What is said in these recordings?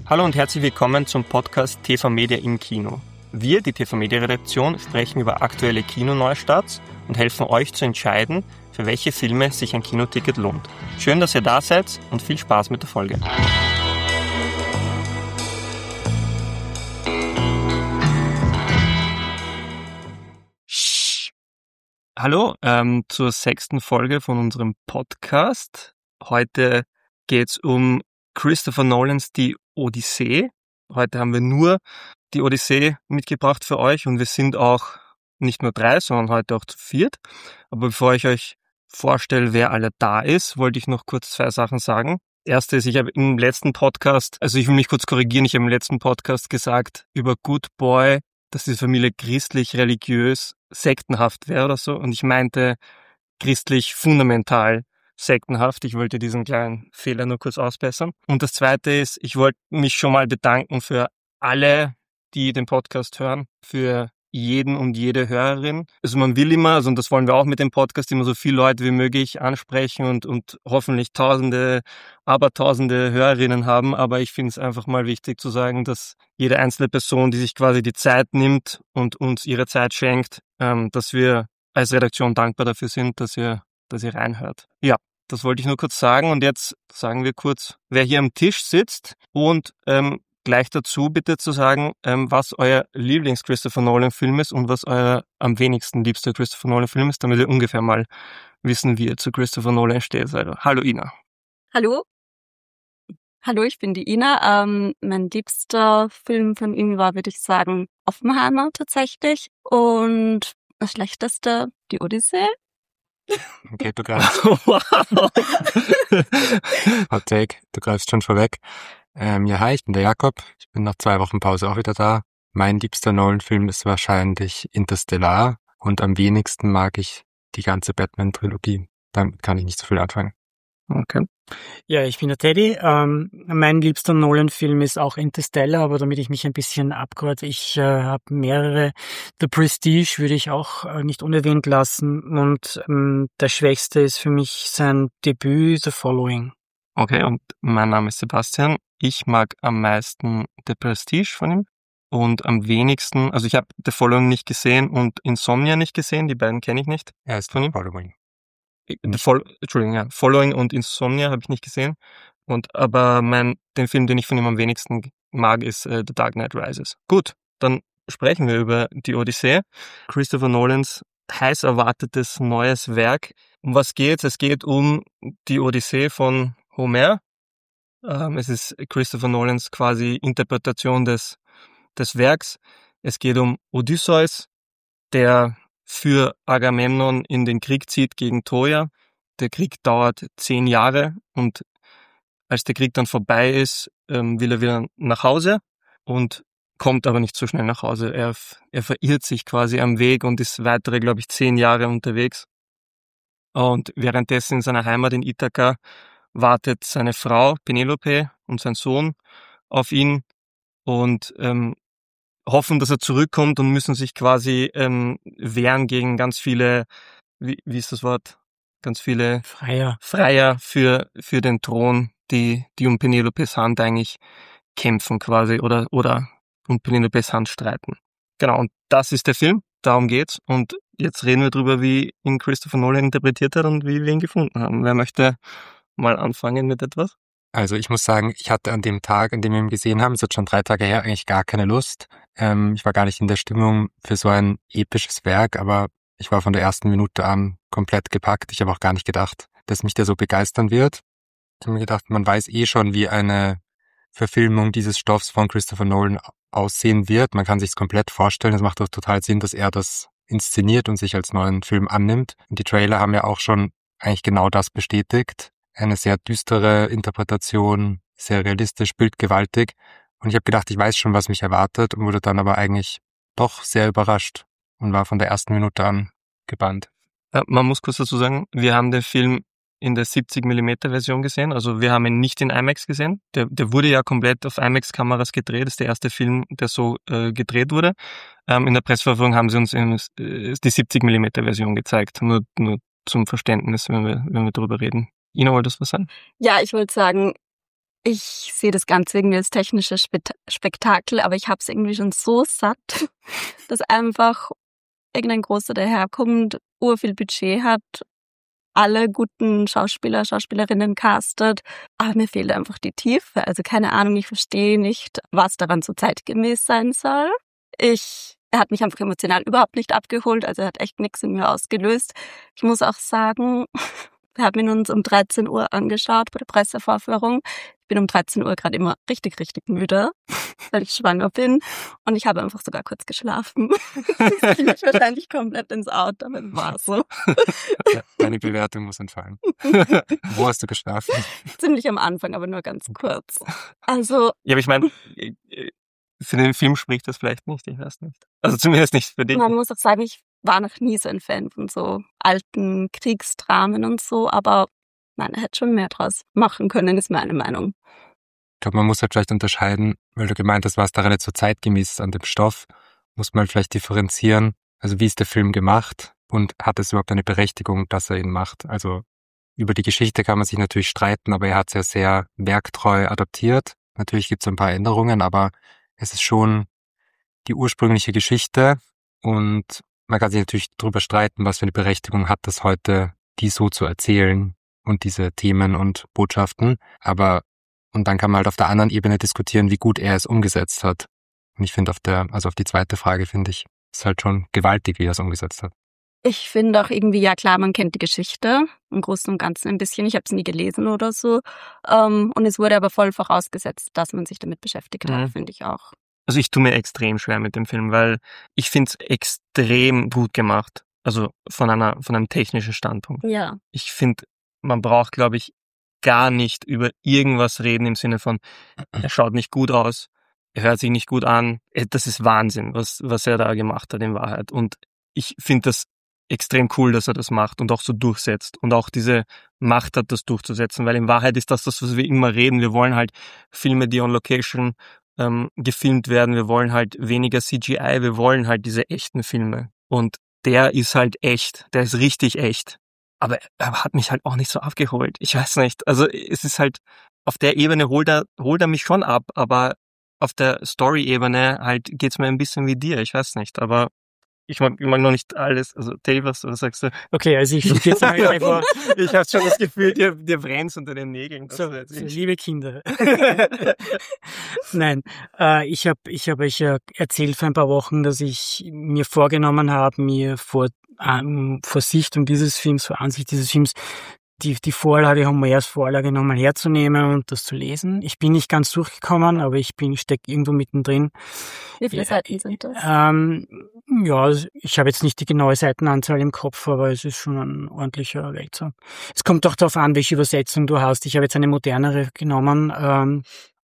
Hallo und herzlich willkommen zum Podcast TV Media im Kino. Wir, die TV Media Redaktion, sprechen über aktuelle Kinoneustarts und helfen euch zu entscheiden, für welche Filme sich ein Kinoticket lohnt. Schön, dass ihr da seid und viel Spaß mit der Folge. Hallo, zur 6. Folge von unserem Podcast. Heute geht's um Christopher Nolans Die Odyssee. Heute haben wir nur die Odyssee mitgebracht für euch und wir sind auch nicht nur 3, sondern heute auch zu 4. Aber bevor ich euch vorstelle, wer alle da ist, wollte ich noch kurz 2 Sachen sagen. Erste ist, ich habe im letzten Podcast, also ich will mich kurz korrigieren, ich habe im letzten Podcast gesagt über Good Boy, dass die Familie christlich-religiös sektenhaft wäre oder so. Und ich meinte christlich fundamental sektenhaft. Ich wollte diesen kleinen Fehler nur kurz ausbessern. Und das Zweite ist, ich wollte mich schon mal bedanken für alle, die den Podcast hören, für jeden und jede Hörerin. Also man will immer, und das wollen wir auch mit dem Podcast, immer so viele Leute wie möglich ansprechen und hoffentlich Abertausende Hörerinnen haben. Aber ich finde es einfach mal wichtig zu sagen, dass jede einzelne Person, die sich quasi die Zeit nimmt und uns ihre Zeit schenkt, dass wir als Redaktion dankbar dafür sind, dass ihr reinhört. Ja, das wollte ich nur kurz sagen. Und jetzt sagen wir kurz, wer hier am Tisch sitzt und gleich dazu bitte zu sagen, was euer Lieblings-Christopher Nolan-Film ist und was euer am wenigsten liebster Christopher Nolan-Film ist, damit wir ungefähr mal wissen, wie ihr zu Christopher Nolan steht. Also, hallo Ina. Hallo. Hallo, ich bin die Ina. Mein liebster Film von ihm war, würde ich sagen, Oppenheimer tatsächlich. Und das schlechteste, die Odyssee. Okay, du greifst. Hot Take, du greifst schon vorweg. Hi, ich bin der Jakob. Ich bin nach 2 Wochen Pause auch wieder da. Mein liebster Nolan-Film ist wahrscheinlich Interstellar und am wenigsten mag ich die ganze Batman-Trilogie. Damit kann ich nicht so viel anfangen. Okay. Ja, ich bin der Teddy. Mein liebster Nolan-Film ist auch Interstellar, aber damit ich mich ein bisschen abkürze, ich habe mehrere. The Prestige würde ich auch nicht unerwähnt lassen und der schwächste ist für mich sein Debüt The Following. Okay, und mein Name ist Sebastian. Ich mag am meisten The Prestige von ihm und am wenigsten, also ich habe The Following nicht gesehen und Insomnia nicht gesehen, die beiden kenne ich nicht. Er ist von ihm. Following. Following und Insomnia habe ich nicht gesehen. Aber den Film, den ich von ihm am wenigsten mag, ist The Dark Knight Rises. Gut, dann sprechen wir über die Odyssee. Christopher Nolans heiß erwartetes neues Werk. Um was geht's? Es geht um die Odyssee von Homer. Es ist Christopher Nolans quasi Interpretation des Werks. Es geht um Odysseus, der für Agamemnon in den Krieg zieht gegen Troja. Der Krieg dauert 10 Jahre und als der Krieg dann vorbei ist, will er wieder nach Hause und kommt aber nicht so schnell nach Hause. Er verirrt sich quasi am Weg und ist weitere, glaube ich, 10 Jahre unterwegs. Und währenddessen in seiner Heimat in Ithaka wartet seine Frau Penelope und sein Sohn auf ihn und hoffen, dass er zurückkommt und müssen sich quasi wehren gegen ganz viele, wie ist das Wort? Ganz viele Freier für den Thron, die um Penelopes Hand eigentlich kämpfen quasi oder um Penelopes Hand streiten. Genau, und das ist der Film, darum geht's. Und jetzt reden wir drüber, wie ihn Christopher Nolan interpretiert hat und wie wir ihn gefunden haben. Wer möchte mal anfangen mit etwas? Also ich muss sagen, ich hatte an dem Tag, an dem wir ihn gesehen haben, ist jetzt schon 3 Tage her, eigentlich gar keine Lust. Ich war gar nicht in der Stimmung für so ein episches Werk, aber ich war von der ersten Minute an komplett gepackt. Ich habe auch gar nicht gedacht, dass mich der so begeistern wird. Ich habe mir gedacht, man weiß eh schon, wie eine Verfilmung dieses Stoffs von Christopher Nolan aussehen wird. Man kann sich's komplett vorstellen. Es macht auch total Sinn, dass er das inszeniert und sich als neuen Film annimmt. Und die Trailer haben ja auch schon eigentlich genau das bestätigt. Eine sehr düstere Interpretation, sehr realistisch, bildgewaltig. Und ich habe gedacht, ich weiß schon, was mich erwartet und wurde dann aber eigentlich doch sehr überrascht und war von der ersten Minute an gebannt. Man muss kurz dazu sagen, wir haben den Film in der 70mm Version gesehen, also wir haben ihn nicht in IMAX gesehen. Der wurde ja komplett auf IMAX-Kameras gedreht, das ist der erste Film, der so gedreht wurde. In der Presseverführung haben sie uns die 70mm Version gezeigt, nur zum Verständnis, wenn wir darüber reden. Ina, wolltest du was sagen? Ja, ich wollte sagen, Ich sehe das Ganze irgendwie als technisches Spektakel, aber ich habe es irgendwie schon so satt, dass einfach irgendein Großer daherkommt, urviel Budget hat, alle guten Schauspieler, Schauspielerinnen castet, aber mir fehlt einfach die Tiefe. Also keine Ahnung, ich verstehe nicht, was daran so zeitgemäß sein soll. Er hat mich einfach emotional überhaupt nicht abgeholt, also er hat echt nichts in mir ausgelöst. Ich muss auch sagen, wir haben ihn uns um 13 Uhr angeschaut bei der Pressevorführung. Ich bin um 13 Uhr gerade immer richtig, richtig müde, weil ich schwanger bin. Und ich habe einfach sogar kurz geschlafen. Ich bin wahrscheinlich komplett ins Out, aber es war so. Ja, deine Bewertung muss entfallen. Wo hast du geschlafen? Ziemlich am Anfang, aber nur ganz kurz. Also, Ja, aber ich meine, für den Film spricht das vielleicht nicht, ich weiß nicht. Also zumindest nicht für dich. man muss auch sagen, ich war noch nie so ein Fan von so alten Kriegsdramen und so, aber nein, er hätte schon mehr draus machen können, ist meine Meinung. Ich glaube, man muss halt vielleicht unterscheiden, weil du gemeint hast, was daran nicht so zeitgemäß an dem Stoff, muss man vielleicht differenzieren. Also wie ist der Film gemacht und hat es überhaupt eine Berechtigung, dass er ihn macht? Also über die Geschichte kann man sich natürlich streiten, aber er hat es ja sehr werktreu adaptiert. Natürlich gibt es ein paar Änderungen, aber es ist schon die ursprüngliche Geschichte und man kann sich natürlich darüber streiten, was für eine Berechtigung hat das heute, die so zu erzählen und diese Themen und Botschaften. Und dann kann man halt auf der anderen Ebene diskutieren, wie gut er es umgesetzt hat. Und ich finde auf die zweite Frage finde ich, ist halt schon gewaltig, wie er es umgesetzt hat. Ich finde auch irgendwie, ja klar, man kennt die Geschichte im Großen und Ganzen ein bisschen. Ich habe es nie gelesen oder so. Und es wurde aber voll vorausgesetzt, dass man sich damit beschäftigt hat, finde ich auch. Also ich tue mir extrem schwer mit dem Film, weil ich finde es extrem gut gemacht. Also von einem technischen Standpunkt. Ja. Ich finde, man braucht, glaube ich, gar nicht über irgendwas reden im Sinne von, er schaut nicht gut aus, er hört sich nicht gut an. Das ist Wahnsinn, was er da gemacht hat in Wahrheit. Und ich finde das extrem cool, dass er das macht und auch so durchsetzt und auch diese Macht hat, das durchzusetzen, weil in Wahrheit ist das, was wir immer reden. Wir wollen halt Filme, die on Location gefilmt werden. Wir wollen halt weniger CGI. Wir wollen halt diese echten Filme. Und der ist halt echt. Der ist richtig echt. Aber er hat mich halt auch nicht so abgeholt. Ich weiß nicht. Also es ist halt, auf der Ebene holt er mich schon ab, aber auf der Story-Ebene halt geht's mir ein bisschen wie dir. Ich weiß nicht. Aber ich mag noch nicht alles. Also Dave, was sagst du? Okay, also ich jetzt mal einfach. Ich habe schon das Gefühl, dir brennt's unter den Nägeln. So, liebe Kinder. Nein, ich hab euch ja erzählt vor ein paar Wochen, dass ich mir vorgenommen habe, mir vor Sichtung dieses Films, vor Ansicht dieses Films, die Vorlage, Homers Vorlage nochmal herzunehmen und das zu lesen. Ich bin nicht ganz durchgekommen, aber ich stecke irgendwo mittendrin. Wie viele Seiten sind das? Ja, ich habe jetzt nicht die genaue Seitenanzahl im Kopf, aber es ist schon ein ordentlicher Wälzer. Es kommt auch darauf an, welche Übersetzung du hast. Ich habe jetzt eine modernere genommen,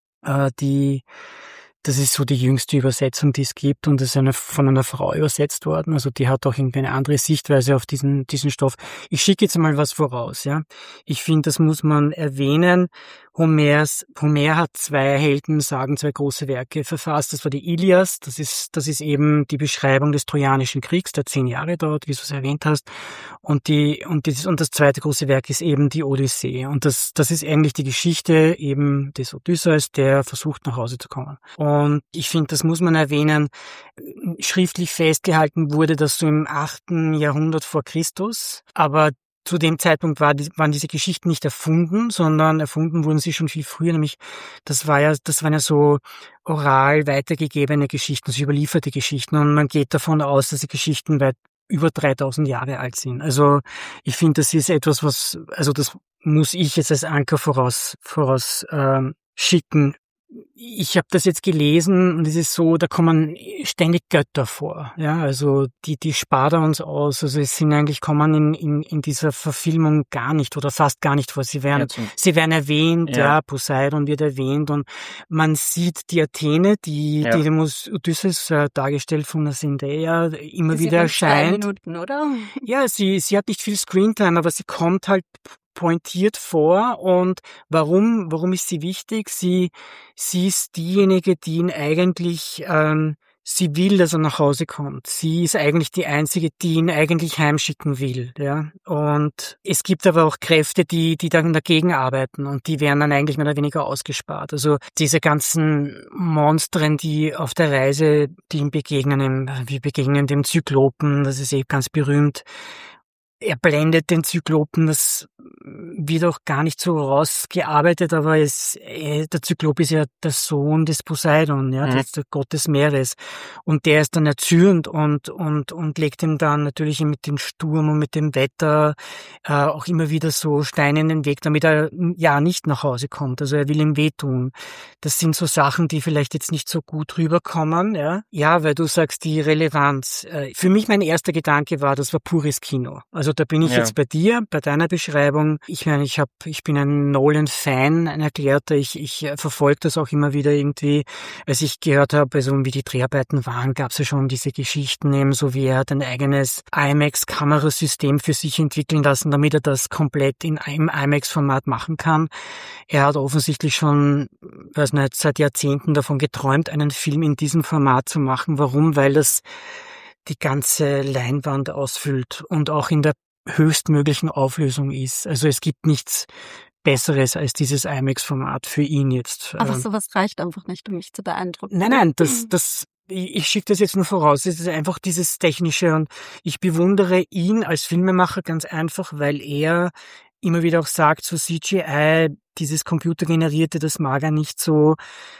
das ist so die jüngste Übersetzung, die es gibt, und das ist von einer Frau übersetzt worden. Also die hat auch irgendwie eine andere Sichtweise auf diesen Stoff. Ich schicke jetzt mal was voraus, ja. Ich finde, das muss man erwähnen. Homer hat zwei Heldensagen, zwei große Werke verfasst. Das war die Ilias. Das ist eben die Beschreibung des Trojanischen Kriegs, der 10 Jahre dauert, wie du es erwähnt hast. Und das zweite große Werk ist eben die Odyssee. Und das ist eigentlich die Geschichte eben des Odysseus, der versucht, nach Hause zu kommen. Und ich finde, das muss man erwähnen. Schriftlich festgehalten wurde das so im 8. Jahrhundert vor Christus. Aber zu dem Zeitpunkt waren diese Geschichten nicht erfunden, sondern erfunden wurden sie schon viel früher, nämlich das waren ja so oral weitergegebene Geschichten, so überlieferte Geschichten, und man geht davon aus, dass die Geschichten weit über 3000 Jahre alt sind. Also ich finde, das ist etwas, das muss ich jetzt als Anker voraus schicken. Ich habe das jetzt gelesen und es ist so, da kommen ständig Götter vor. Ja, also die spart uns aus. Also es sind eigentlich, kommen in dieser Verfilmung gar nicht oder fast gar nicht vor. Sie werden erwähnt, ja, Poseidon wird erwähnt, und man sieht die Athene, die dem Odysseus dargestellt von der Zendaya immer wieder erscheint. 2 Minuten, oder? Ja, sie hat nicht viel Screentime, aber sie kommt halt pointiert vor. Und warum ist sie wichtig? Sie ist diejenige, die ihn eigentlich sie will, dass er nach Hause kommt. Sie ist eigentlich die Einzige, die ihn eigentlich heimschicken will, ja. Und es gibt aber auch Kräfte, die dann dagegen arbeiten und die werden dann eigentlich mehr oder weniger ausgespart. Also diese ganzen Monstren, die auf der Reise, die ihm begegnen, wir begegnen dem Zyklopen, das ist ganz berühmt. Er blendet den Zyklopen, das wird auch gar nicht so rausgearbeitet, aber der Zyklop ist ja der Sohn des Poseidon, ja, das ist der Gott des Meeres. Und der ist dann erzürnt und legt ihm dann natürlich mit dem Sturm und mit dem Wetter auch immer wieder so Steine in den Weg, damit er ja nicht nach Hause kommt. Also er will ihm wehtun. Das sind so Sachen, die vielleicht jetzt nicht so gut rüberkommen, ja. Ja, weil du sagst, die Relevanz. Für mich mein erster Gedanke war, das war pures Kino. Also da bin ich jetzt bei dir, bei deiner Beschreibung. Ich meine, ich bin ein Nolan-Fan, ein erklärter. Ich verfolge das auch immer wieder irgendwie. Als ich gehört habe, also wie die Dreharbeiten waren, gab es ja schon diese Geschichten, eben so wie er hat ein eigenes IMAX-Kamerasystem für sich entwickeln lassen, damit er das komplett im IMAX-Format machen kann. Er hat offensichtlich schon, weiß nicht, seit Jahrzehnten davon geträumt, einen Film in diesem Format zu machen. Warum? Weil das die ganze Leinwand ausfüllt und auch in der höchstmöglichen Auflösung ist. Also es gibt nichts Besseres als dieses IMAX-Format für ihn jetzt. Aber sowas reicht einfach nicht, um mich zu beeindrucken. Nein, ich schicke das jetzt nur voraus. Es ist einfach dieses Technische und ich bewundere ihn als Filmemacher ganz einfach, weil er immer wieder auch sagt, so CGI, dieses computergenerierte, das mag er nicht so.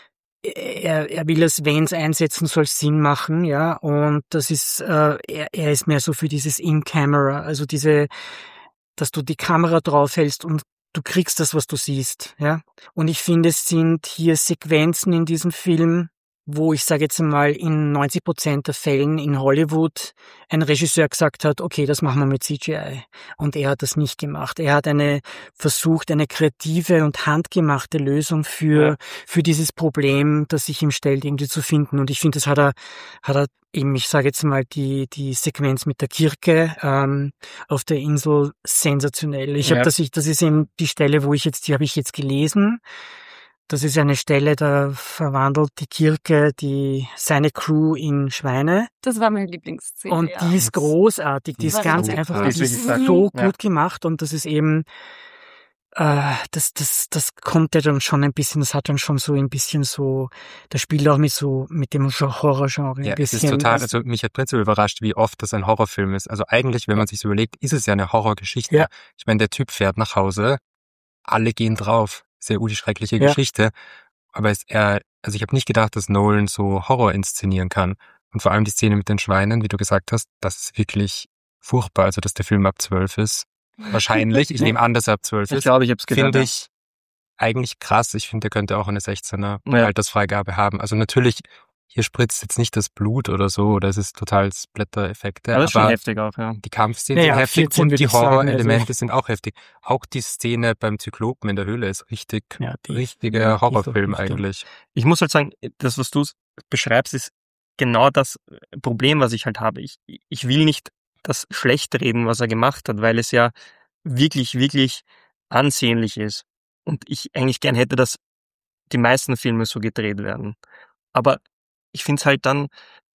Er will es, wenn es einsetzen soll, Sinn machen, ja, und das ist, er ist mehr so für dieses In-Camera, also dass du die Kamera draufhältst und du kriegst das, was du siehst, ja. Und ich finde, es sind hier Sequenzen in diesem Film, wo ich sage jetzt mal in 90% der Fällen in Hollywood ein Regisseur gesagt hat, okay, das machen wir mit CGI. Und er hat das nicht gemacht. Er hat versucht, eine kreative und handgemachte Lösung für dieses Problem, das sich ihm stellt, irgendwie zu finden. Und ich finde, das hat er eben, ich sage jetzt mal, die Sequenz mit der Kirche auf der Insel sensationell. Das ist eben die Stelle, die habe ich jetzt gelesen. Das ist eine Stelle, da verwandelt die Kirche seine Crew in Schweine. Das war meine Lieblingsszene. Und die ist großartig, die ist ganz einfach, die ist so gut gemacht und das ist eben, das kommt ja dann schon ein bisschen, das hat dann schon so ein bisschen so, das spielt auch mit dem Horrorgenre ein bisschen. Es ist total, also mich hat prinzipiell überrascht, wie oft das ein Horrorfilm ist. Also eigentlich, wenn man sich so überlegt, ist es ja eine Horrorgeschichte. Ja. Ich meine, der Typ fährt nach Hause, alle gehen drauf. Sehr die schreckliche Geschichte. Aber ich habe nicht gedacht, dass Nolan so Horror inszenieren kann. Und vor allem die Szene mit den Schweinen, wie du gesagt hast, das ist wirklich furchtbar. Also, dass der Film ab 12 ist. Wahrscheinlich. Ich nehme an, dass er ab 12 ist. Ich glaube, ich habe es gedacht. Finde ich eigentlich krass. Ich finde, der könnte auch eine 16er Altersfreigabe haben. Also natürlich, hier spritzt jetzt nicht das Blut oder so, oder es ist total Splatter-Effekte. Aber das ist schon heftig auch, ja. Die Kampfszenen sind heftig und die Horror-Elemente sind auch heftig. Auch die Szene beim Zyklopen in der Höhle ist richtiger Horrorfilm eigentlich. Ich muss halt sagen, das, was du beschreibst, ist genau das Problem, was ich halt habe. Ich will nicht das schlecht reden, was er gemacht hat, weil es ja wirklich, wirklich ansehnlich ist. Und ich eigentlich gern hätte, dass die meisten Filme so gedreht werden. Aber ich finde es halt dann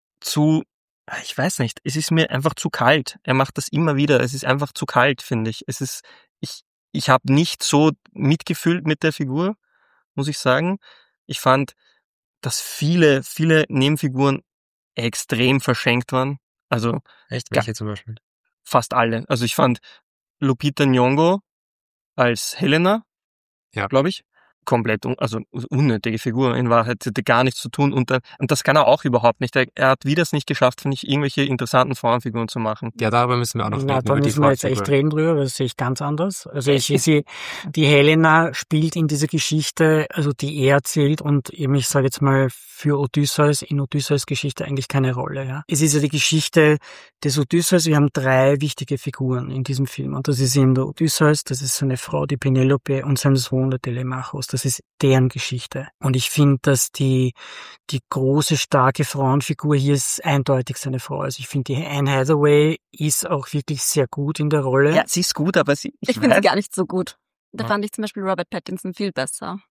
ich weiß nicht, es ist mir einfach zu kalt. Er macht das immer wieder, es ist einfach zu kalt, finde ich. Ich habe nicht so mitgefühlt mit der Figur, muss ich sagen. Ich fand, dass viele Nebenfiguren extrem verschenkt waren. Also echt, welche zum Beispiel? Fast alle. Also ich fand Lupita Nyong'o als Helena, glaube ich, komplett, also unnötige Figur. In Wahrheit hätte gar nichts zu tun und das kann er auch überhaupt nicht. Er hat wieder es nicht geschafft, finde ich, irgendwelche interessanten Frauenfiguren zu machen. Ja, darüber müssen wir auch noch reden. Da müssen wir jetzt echt reden drüber, das sehe ich ganz anders. Also die Helena spielt in dieser Geschichte, also die er erzählt und eben, ich sage jetzt mal, für Odysseus, in Odysseus Geschichte eigentlich keine Rolle. Ja. Es ist ja die Geschichte des Odysseus. Wir haben 3 wichtige Figuren in diesem Film und das ist eben der Odysseus, das ist seine Frau, die Penelope und sein Sohn, der Telemachos. Das ist deren Geschichte. Und ich finde, dass die große, starke Frauenfigur hier ist eindeutig seine Frau. Also ich finde, die Anne Hathaway ist auch wirklich sehr gut in der Rolle. Ja, sie ist gut, aber ich finde sie gar nicht so gut. Da fand ich zum Beispiel Robert Pattinson viel besser.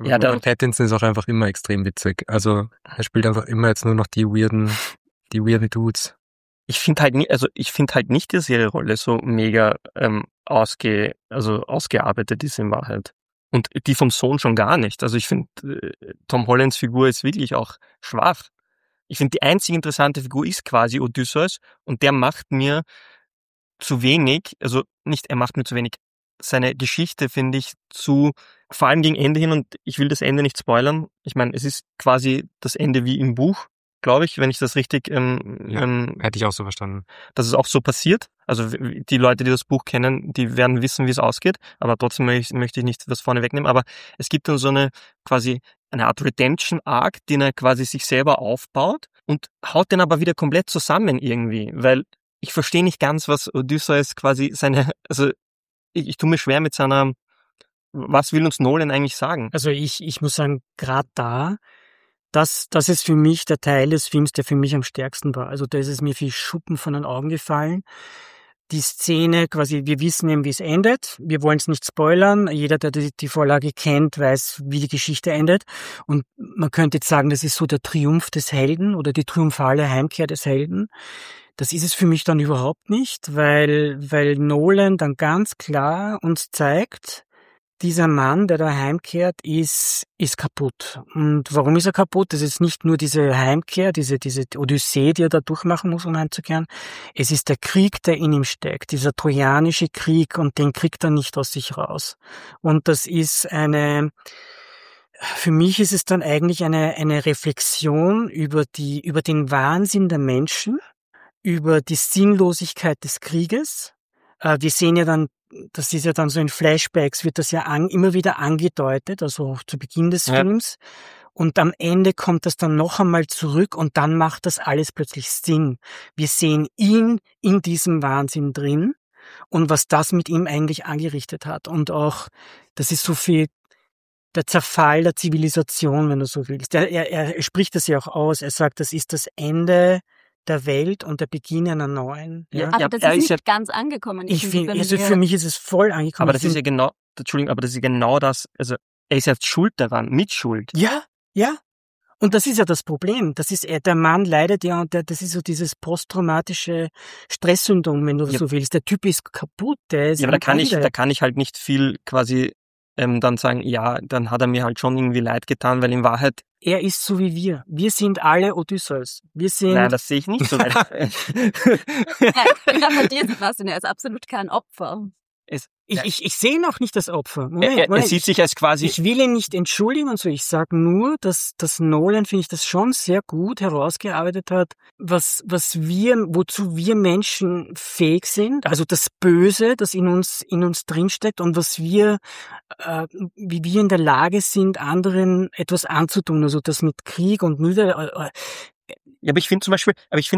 Ja, Pattinson ist auch einfach immer extrem witzig. Also er spielt einfach immer jetzt nur noch die weirden Dudes. Ich finde halt nicht, dass ihre Rolle so mega ausgearbeitet ist in Wahrheit. Und die vom Sohn schon gar nicht. Also ich finde, Tom Hollands Figur ist wirklich auch schwach. Ich finde, die einzige interessante Figur ist quasi Odysseus und der macht mir zu wenig, also nicht, er macht mir zu wenig. Seine Geschichte finde ich vor allem gegen Ende hin, und ich will das Ende nicht spoilern. Ich meine, es ist quasi das Ende wie im Buch, glaube ich, wenn ich das richtig, hätte ich auch so verstanden. dass es auch so passiert. Also die Leute, die das Buch kennen, die werden wissen, wie es ausgeht, aber trotzdem möchte ich nicht das vorne wegnehmen. Aber es gibt dann so eine Art Redemption-Arc, den er quasi sich selber aufbaut und haut den aber wieder komplett zusammen irgendwie, weil ich verstehe nicht ganz, was Odysseus quasi ich tue mir schwer mit was will uns Nolan eigentlich sagen? Also ich muss sagen, gerade das ist für mich der Teil des Films, der für mich am stärksten war. Also da ist es mir wie Schuppen von den Augen gefallen. Die Szene quasi, wir wissen eben, wie es endet. Wir wollen es nicht spoilern. Jeder, der die Vorlage kennt, weiß, wie die Geschichte endet. Und man könnte jetzt sagen, das ist so der Triumph des Helden oder die triumphale Heimkehr des Helden. Das ist es für mich dann überhaupt nicht, weil Nolan dann ganz klar uns zeigt, dieser Mann, der da heimkehrt, ist kaputt. Und warum ist er kaputt? Das ist nicht nur diese Heimkehr, diese Odyssee, die er da durchmachen muss, um heimzukehren. Es ist der Krieg, der in ihm steckt, dieser trojanische Krieg, und den kriegt er nicht aus sich raus. Und das ist für mich ist es dann eigentlich eine Reflexion über den Wahnsinn der Menschen, über die Sinnlosigkeit des Krieges. Wir sehen ja dann, das ist ja dann so in Flashbacks, wird das ja immer wieder angedeutet, also zu Beginn des Films. Und am Ende kommt das dann noch einmal zurück und dann macht das alles plötzlich Sinn. Wir sehen ihn in diesem Wahnsinn drin und was das mit ihm eigentlich angerichtet hat. Und auch, das ist so viel der Zerfall der Zivilisation, wenn du so willst. Er spricht das ja auch aus. Er sagt, das ist das Ende der Welt und der Beginn einer neuen. Ja. Aber das ist nicht ganz angekommen. Für mich ist es voll angekommen. Aber das ist ja genau, Entschuldigung, aber das ist genau das, also er ist ja schuld daran, Mitschuld. Ja. Und das ist ja das Problem. Das ist, der Mann leidet ja, und das ist so dieses posttraumatische Stresssyndrom, wenn du so willst. Der Typ ist kaputt, der ist. Ja, aber da kann ich halt nicht viel quasi dann sagen, ja, dann hat er mir halt schon irgendwie leid getan, weil in Wahrheit er ist so wie wir. Wir sind alle Odysseus. Nein, das sehe ich nicht so. Bei dir, Sebastian, er ist absolut kein Opfer. Ich sehe ihn auch nicht als Opfer. Er sieht sich als quasi... Ich will ihn nicht entschuldigen und so. Ich sage nur, dass Nolan, finde ich, das schon sehr gut herausgearbeitet hat, wozu wir Menschen fähig sind. Also das Böse, das in uns drinsteckt, und wie wir in der Lage sind, anderen etwas anzutun. Also das mit Krieg und Müde. Ja, aber ich finde zum Beispiel,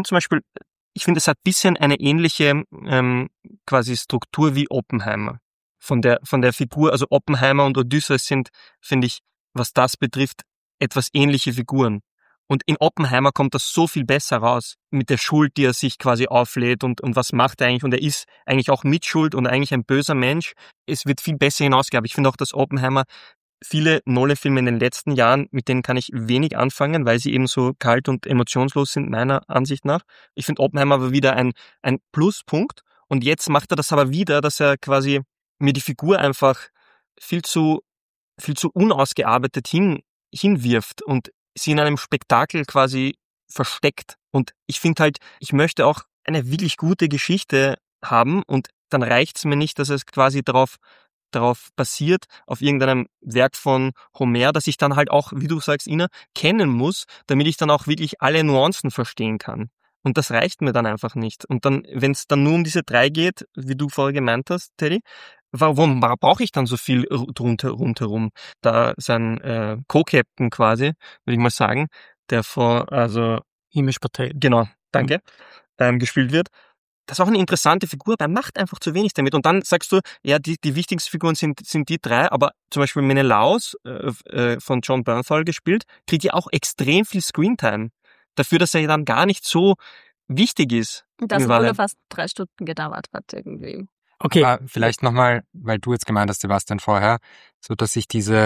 es hat ein bisschen eine ähnliche quasi Struktur wie Oppenheimer. Von der Figur, also Oppenheimer und Odysseus sind, finde ich, was das betrifft, etwas ähnliche Figuren. Und in Oppenheimer kommt das so viel besser raus, mit der Schuld, die er sich quasi auflädt und was macht er eigentlich. Und er ist eigentlich auch Mitschuld und eigentlich ein böser Mensch. Es wird viel besser hinausgearbeitet. Ich finde auch, dass Oppenheimer viele Nolan-Filme in den letzten Jahren, mit denen kann ich wenig anfangen, weil sie eben so kalt und emotionslos sind, meiner Ansicht nach. Ich finde Oppenheimer war wieder ein Pluspunkt. Und jetzt macht er das aber wieder, dass er quasi mir die Figur einfach viel zu unausgearbeitet hinwirft und sie in einem Spektakel quasi versteckt. Und ich finde halt, ich möchte auch eine wirklich gute Geschichte haben, und dann reicht's mir nicht, dass es quasi darauf basiert, auf irgendeinem Werk von Homer, dass ich dann halt auch, wie du sagst, Ina, kennen muss, damit ich dann auch wirklich alle Nuancen verstehen kann. Und das reicht mir dann einfach nicht. Und dann, wenn es dann nur um diese 3 geht, wie du vorher gemeint hast, Teddy, warum brauche ich dann so viel rundherum? Da sein Co-Captain quasi, würde ich mal sagen, der Himesh Patel. Genau, danke, gespielt wird. Das ist auch eine interessante Figur, aber er macht einfach zu wenig damit. Und dann sagst du, ja, die wichtigsten Figuren sind die 3, aber zum Beispiel Menelaus, von John Bernthal gespielt, kriegt ja auch extrem viel Screentime. Dafür, dass er ja dann gar nicht so wichtig ist. Das obwohl fast 3 Stunden gedauert hat irgendwie. Okay. Aber vielleicht nochmal, weil du jetzt gemeint hast, Sebastian, vorher, so dass sich diese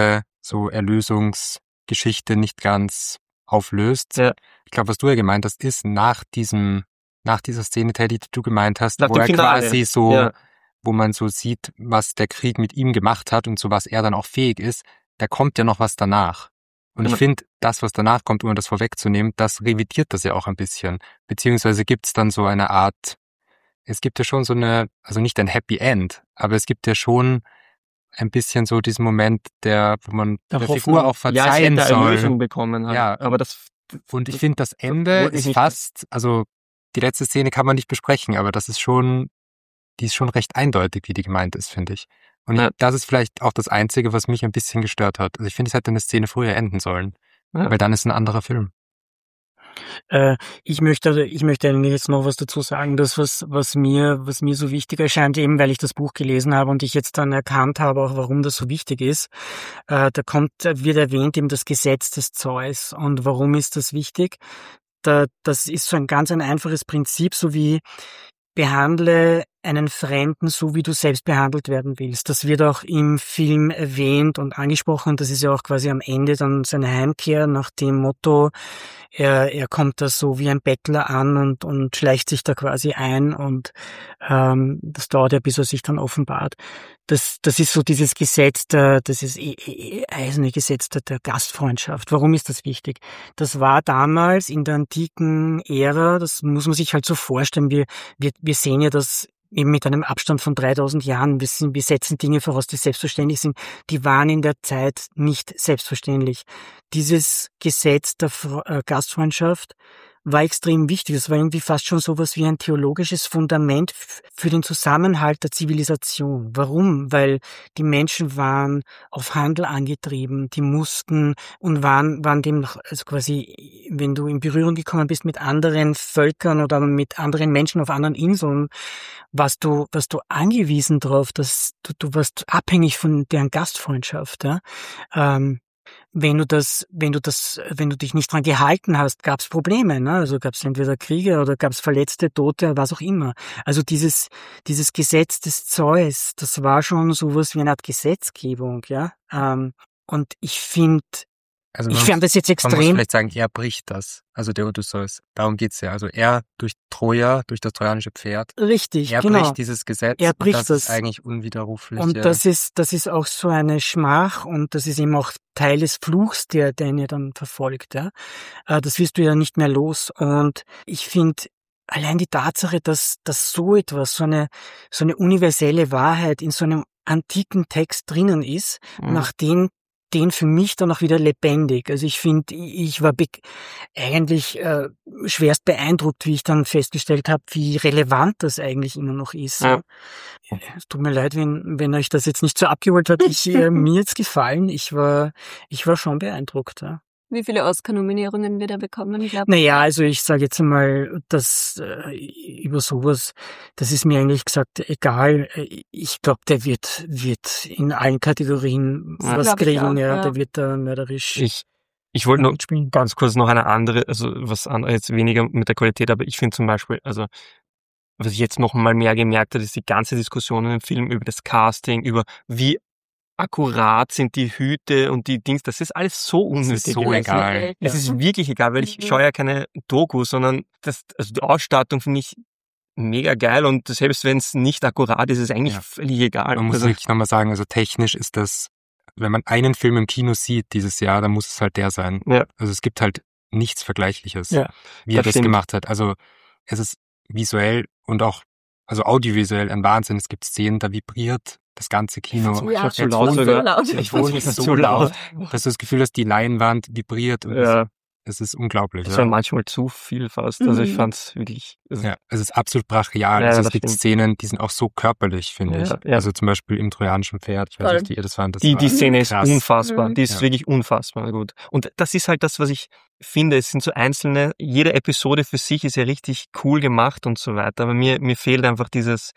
so Erlösungsgeschichte nicht ganz auflöst. Ja. Ich glaube, was du ja gemeint hast, ist nach dieser Szene, Teddy, die du gemeint hast, Nach wo dem er Finale. quasi so, Ja. wo man so sieht, was der Krieg mit ihm gemacht hat und zu was er dann auch fähig ist, da kommt ja noch was danach. Und Genau. ich finde, das, was danach kommt, um das vorwegzunehmen, das revidiert das ja auch ein bisschen. Beziehungsweise gibt's dann so eine Art, es gibt ja schon so eine, also nicht ein Happy End, aber es gibt ja schon ein bisschen so diesen Moment, wo man Der der Hoffnung. Figur auch Ja, es verzeihen hätte eine soll. Lösung bekommen halt. Ja. Aber das Und ich finde, das Ende wollte ich ist nicht- fast, also die letzte Szene kann man nicht besprechen, aber die ist schon recht eindeutig, wie die gemeint ist, finde ich. Und Ja. das ist vielleicht auch das Einzige, was mich ein bisschen gestört hat. Also ich finde, es hätte eine Szene früher enden sollen, Ja. weil dann ist ein anderer Film. Ich möchte eigentlich jetzt noch was dazu sagen, das was mir so wichtig erscheint, eben weil ich das Buch gelesen habe und ich jetzt dann erkannt habe, auch warum das so wichtig ist. Wird erwähnt eben das Gesetz des Zeus. Und warum ist das wichtig? Das ist so ein einfaches Prinzip, so wie behandle einen Fremden so, wie du selbst behandelt werden willst. Das wird auch im Film erwähnt und angesprochen. Das ist ja auch quasi am Ende dann seine Heimkehr nach dem Motto, er kommt da so wie ein Bettler an und schleicht sich da quasi ein und das dauert ja, bis er sich dann offenbart. Das ist so dieses Gesetz, das ist eiserne Gesetz der Gastfreundschaft. Warum ist das wichtig? Das war damals in der antiken Ära, das muss man sich halt so vorstellen, wir sehen ja das eben mit einem Abstand von 3000 Jahren. Wir setzen Dinge voraus, die selbstverständlich sind. Die waren in der Zeit nicht selbstverständlich. Dieses Gesetz der Gastfreundschaft war extrem wichtig. Das war irgendwie fast schon sowas wie ein theologisches Fundament für den Zusammenhalt der Zivilisation. Warum? Weil die Menschen waren auf Handel angetrieben, die mussten und waren demnach, also quasi, wenn du in Berührung gekommen bist mit anderen Völkern oder mit anderen Menschen auf anderen Inseln, warst du angewiesen darauf, dass du warst abhängig von deren Gastfreundschaft, ja. Wenn du dich nicht dran gehalten hast, gab es Probleme, ne? Also gab es entweder Kriege oder gab es Verletzte, Tote, was auch immer. Also dieses Gesetz des Zeus, das war schon sowas wie eine Art Gesetzgebung, ja. Und ich fand das jetzt Man muss extrem. vielleicht sagen, er bricht das. Also der Odysseus. Darum geht's ja. Also er durch Troja, durch das trojanische Pferd. Richtig, Er genau. bricht dieses Gesetz. Er bricht und das ist eigentlich unwiderruflich. Und ja. das ist auch so eine Schmach und das ist eben auch Teil des Fluchs, der ihn ja dann verfolgt, ja. Das wirst du ja nicht mehr los. Und ich finde, allein die Tatsache, dass so etwas, so eine universelle Wahrheit in so einem antiken Text drinnen ist, nach den für mich dann auch wieder lebendig. Also ich finde, ich war eigentlich schwerst beeindruckt, wie ich dann festgestellt habe, wie relevant das eigentlich immer noch ist. Ja. Es tut mir leid, wenn euch das jetzt nicht so abgeholt hat. Mir jetzt gefallen. Ich war schon beeindruckt. Ja. Wie viele Oscar-Nominierungen wird er bekommen? Ich glaube. Naja, also ich sage jetzt einmal, dass über sowas, das ist mir eigentlich gesagt egal. Ich glaube, der wird in allen Kategorien was Glaub ich kriegen. auch, Ja, ja. der wird da mörderisch Ich wollte nur mitspielen. ganz kurz noch eine andere, also was anderes, jetzt weniger mit der Qualität, aber ich finde zum Beispiel, also was ich jetzt noch mal mehr gemerkt habe, ist die ganze Diskussion in dem Film über das Casting, über wie akkurat sind die Hüte und die Dings, das ist alles so unnötig. Das ist so gewesen. egal. Es ist wirklich egal, weil ich schaue ja keine Doku, sondern also die Ausstattung finde ich mega geil und selbst wenn es nicht akkurat ist, ist es eigentlich Ja. völlig egal. Man muss Also, wirklich nochmal sagen, also technisch ist das, wenn man einen Film im Kino sieht dieses Jahr, dann muss es halt der sein. Ja. Also es gibt halt nichts Vergleichliches, Ja, wie er das das stimmt. gemacht hat. Also es ist visuell und auch, also audiovisuell ein Wahnsinn. Es gibt Szenen, da vibriert das ganze Kino. Ja, zu laut so sogar. laut. Ich wohne Das ist so zu laut. dass du das Gefühl hast, die Leinwand vibriert und Ja, es ist unglaublich. das Ja. war manchmal zu viel fast. Also ich Mhm. fand's wirklich. Also, Ja, es ist absolut brachial. Ja, Also das es gibt stimmt. Szenen, die sind auch so körperlich, finde Ja, ich. ja. Also zum Beispiel im trojanischen Pferd. Ich weiß Voll. nicht, wie ihr das fand. Das Die war Szene ist krass. unfassbar. Mhm. Die ist Ja. wirklich unfassbar gut. Und das ist halt das, was ich finde. Es sind so einzelne, jede Episode für sich ist ja richtig cool gemacht und so weiter. Aber mir fehlt einfach dieses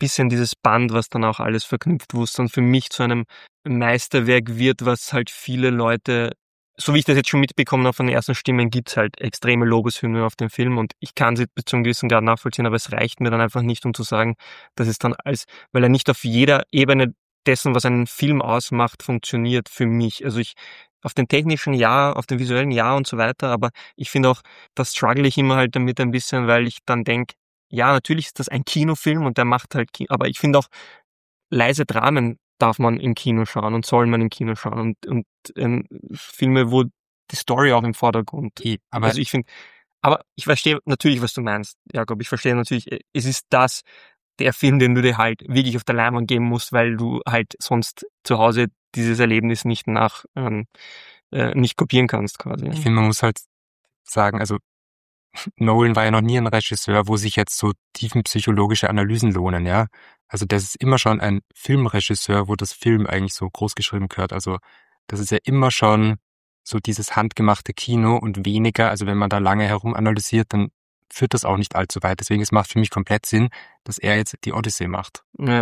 Band, was dann auch alles verknüpft, wo es dann für mich zu einem Meisterwerk wird, was halt viele Leute, so wie ich das jetzt schon mitbekommen habe von den ersten Stimmen, gibt's halt extreme Lobeshymnen auf den Film und ich kann sie bis zu einem gewissen Grad nachvollziehen, aber es reicht mir dann einfach nicht, um zu sagen, dass es dann weil er nicht auf jeder Ebene dessen, was einen Film ausmacht, funktioniert für mich. Also auf den technischen ja, auf den visuellen ja und so weiter, aber ich finde auch, das struggle ich immer halt damit ein bisschen, weil ich dann denke, ja, natürlich ist das ein Kinofilm und der macht halt aber ich finde auch, leise Dramen darf man im Kino schauen und soll man im Kino schauen und Filme, wo die Story auch im Vordergrund. Aber also ich finde, aber ich verstehe natürlich, was du meinst, Jakob. Ich verstehe natürlich, es ist der Film, den du dir halt wirklich auf der Leinwand geben musst, weil du halt sonst zu Hause dieses Erlebnis nicht nicht kopieren kannst quasi. Ich finde, man muss halt sagen, also Nolan war ja noch nie ein Regisseur, wo sich jetzt so tiefenpsychologische Analysen lohnen, ja. Also das ist immer schon ein Filmregisseur, wo das Film eigentlich so groß geschrieben gehört. Also das ist ja immer schon so dieses handgemachte Kino und weniger, also wenn man da lange herum analysiert, dann führt das auch nicht allzu weit. Deswegen, es macht für mich komplett Sinn, dass er jetzt die Odyssee macht. Ja.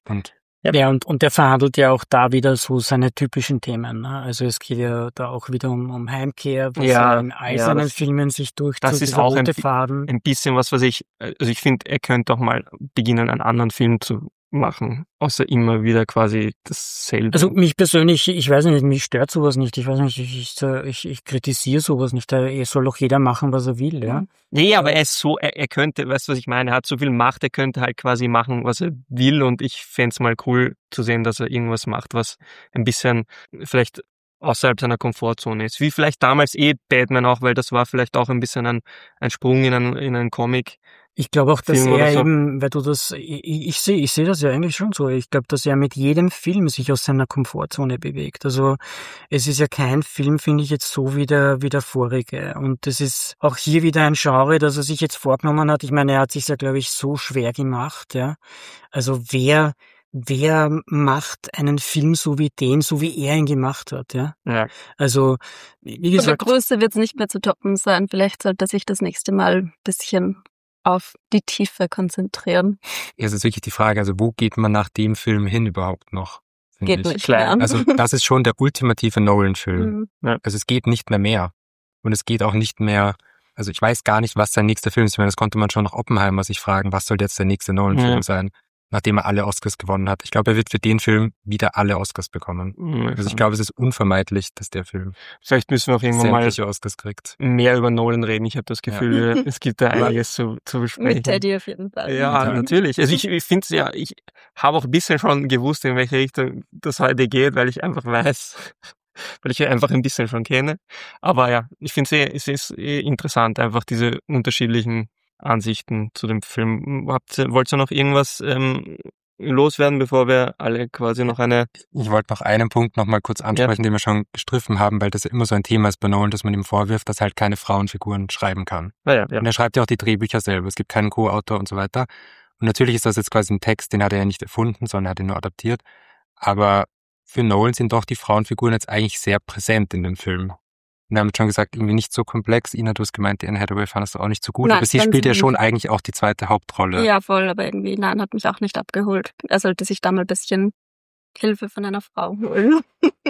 Und der verhandelt ja auch da wieder so seine typischen Themen. Ne? Also es geht ja da auch wieder um Heimkehr, was in all seinen Filmen sich durchzieht. Das ist auch ein bisschen was ich, also ich finde, er könnte auch mal beginnen, einen anderen Film zu machen, außer immer wieder quasi dasselbe. Also mich persönlich, ich weiß nicht, mich stört sowas nicht. Ich weiß nicht, ich kritisiere sowas nicht. Es soll doch jeder machen, was er will, ja. Nee, aber er ist so, er könnte, weißt du, was ich meine? Er hat so viel Macht, er könnte halt quasi machen, was er will und ich fänd's mal cool zu sehen, dass er irgendwas macht, was ein bisschen vielleicht außerhalb seiner Komfortzone ist. Wie vielleicht damals Batman auch, weil das war vielleicht auch ein bisschen ein Sprung in einen Comic. Ich glaube auch, dass Film er so. eben, weil du das, ich sehe das ja eigentlich schon so. Ich glaube, dass er mit jedem Film sich aus seiner Komfortzone bewegt. Also es ist ja kein Film, finde ich, jetzt so wie der vorige. Und das ist auch hier wieder ein Genre, das er sich jetzt vorgenommen hat. Ich meine, er hat sich ja, glaube ich, so schwer gemacht, ja. Also wer macht einen Film so wie er ihn gemacht hat, ja? Ja. Also, wie gesagt. Von der Größe wird es nicht mehr zu toppen sein. Vielleicht sollte er sich das nächste Mal ein bisschen auf die Tiefe konzentrieren. Ja, es ist wirklich die Frage, also wo geht man nach dem Film hin überhaupt noch? Geht nicht mehr. Also das ist schon der ultimative Nolan-Film. Ja. Also es geht nicht mehr. Und es geht auch nicht mehr, also ich weiß gar nicht, was sein nächster Film ist. Ich meine, das konnte man schon nach Oppenheimer sich fragen, was soll jetzt der nächste Nolan-Film sein, nachdem er alle Oscars gewonnen hat. Ich glaube, er wird für den Film wieder alle Oscars bekommen. Also ich glaube, es ist unvermeidlich, dass der Film vielleicht müssen wir auch irgendwann mal Oscars kriegt. Mehr über Nolan reden. Ich habe das Gefühl, es gibt da einiges zu besprechen. Mit Teddy auf jeden Fall. Ja, natürlich. Also ich finde es ja, ich habe auch ein bisschen schon gewusst, in welche Richtung das heute geht, weil ich einfach weiß, weil ich einfach ein bisschen schon kenne. Aber ja, ich finde es ist interessant, einfach diese unterschiedlichen Ansichten zu dem Film. Wollt ihr noch irgendwas loswerden, bevor wir alle quasi noch Ich wollte noch einen Punkt noch mal kurz ansprechen, den wir schon gestriffen haben, weil das ja immer so ein Thema ist bei Nolan, dass man ihm vorwirft, dass er halt keine Frauenfiguren schreiben kann. Ja. Und er schreibt ja auch die Drehbücher selber. Es gibt keinen Co-Autor und so weiter. Und natürlich ist das jetzt quasi ein Text, den hat er ja nicht erfunden, sondern er hat ihn nur adaptiert. Aber für Nolan sind doch die Frauenfiguren jetzt eigentlich sehr präsent in dem Film. Und wir haben schon gesagt, irgendwie nicht so komplex. Ina, du hast gemeint, die Anne Hathaway fandest du auch nicht so gut. Nein, aber sie spielt ja schon eigentlich auch die zweite Hauptrolle. Ja, voll, aber irgendwie, nein, hat mich auch nicht abgeholt. Er sollte sich da mal ein bisschen Hilfe von einer Frau holen.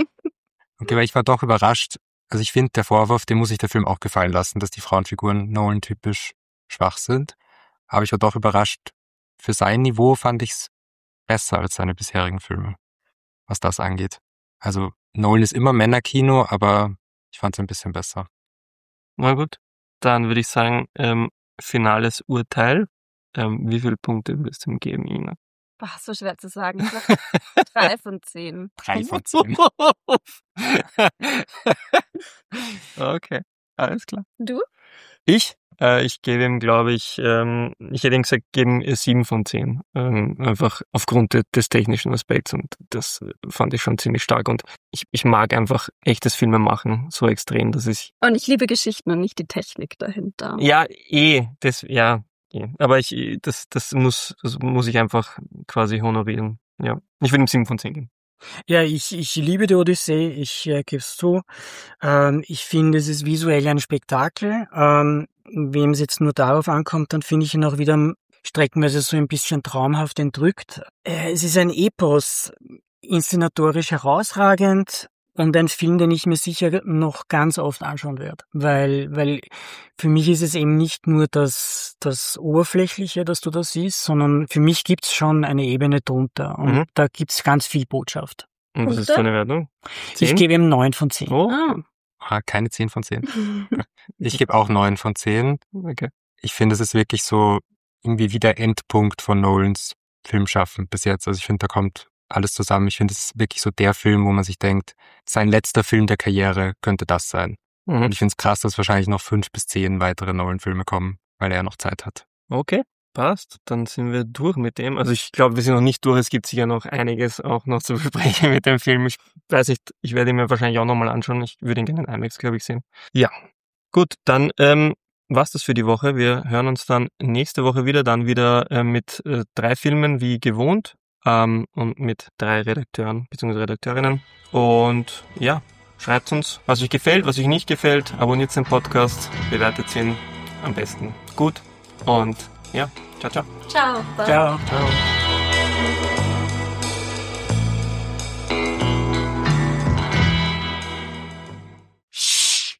Okay, weil ich war doch überrascht. Also ich finde, der Vorwurf, den muss sich der Film auch gefallen lassen, dass die Frauenfiguren Nolan-typisch schwach sind. Aber ich war doch überrascht. Für sein Niveau fand ich es besser als seine bisherigen Filme, was das angeht. Also Nolan ist immer Männerkino, aber ich fand es ein bisschen besser. Na gut, dann würde ich sagen, finales Urteil. Wie viele Punkte würdest du ihm geben, Ina? Boah, so schwer zu sagen. Ich sag 3 von 10. 3 von 10. Okay, alles klar. Du? Ich gebe ihm, glaube ich hätte ihm gesagt, geben 7 von 10. Einfach aufgrund des technischen Aspekts und das fand ich schon ziemlich stark und ich mag einfach echtes Filme machen so extrem, dass ich... Und ich liebe Geschichten und nicht die Technik dahinter. Ja, aber das muss ich einfach quasi honorieren. Ja, ich würde ihm 7 von 10 geben. Ja, ich liebe die Odyssee, ich gebe es zu. Ich finde, es ist visuell ein Spektakel. Wem es jetzt nur darauf ankommt, dann finde ich ihn auch wieder streckenweise so ein bisschen traumhaft entrückt. Es ist ein Epos, inszenatorisch herausragend, Und ein Film, den ich mir sicher noch ganz oft anschauen werde. Weil für mich ist es eben nicht nur das Oberflächliche, das du da siehst, sondern für mich gibt's schon eine Ebene drunter. Und da gibt's ganz viel Botschaft. Und was ist so eine Wertung? 10? Ich gebe ihm 9 von 10. Oh, Keine 10 von 10. Ich gebe auch 9 von 10. okay. Ich finde, es ist wirklich so irgendwie wie der Endpunkt von Nolans Filmschaffen bis jetzt. Also ich finde, da kommt alles zusammen. Ich finde, es ist wirklich so der Film, wo man sich denkt, sein letzter Film der Karriere könnte das sein. Und ich finde es krass, dass wahrscheinlich noch 5 bis 10 weitere Nolan-Filme kommen, weil er noch Zeit hat. Okay, passt. Dann sind wir durch mit dem. Also ich glaube, wir sind noch nicht durch. Es gibt sicher noch einiges auch noch zu besprechen mit dem Film. Ich weiß nicht, ich werde ihn mir wahrscheinlich auch nochmal anschauen. Ich würde ihn gerne in IMAX, glaube ich, sehen. Ja, gut, dann war's das für die Woche. Wir hören uns dann nächste Woche wieder, dann wieder mit 3 Filmen wie gewohnt und mit 3 Redakteuren bzw. Redakteurinnen. Und ja, schreibt uns, was euch gefällt, was euch nicht gefällt. Abonniert den Podcast, bewertet ihn am besten gut. Und ja, ciao, ciao. Ciao. Ciao. Ciao.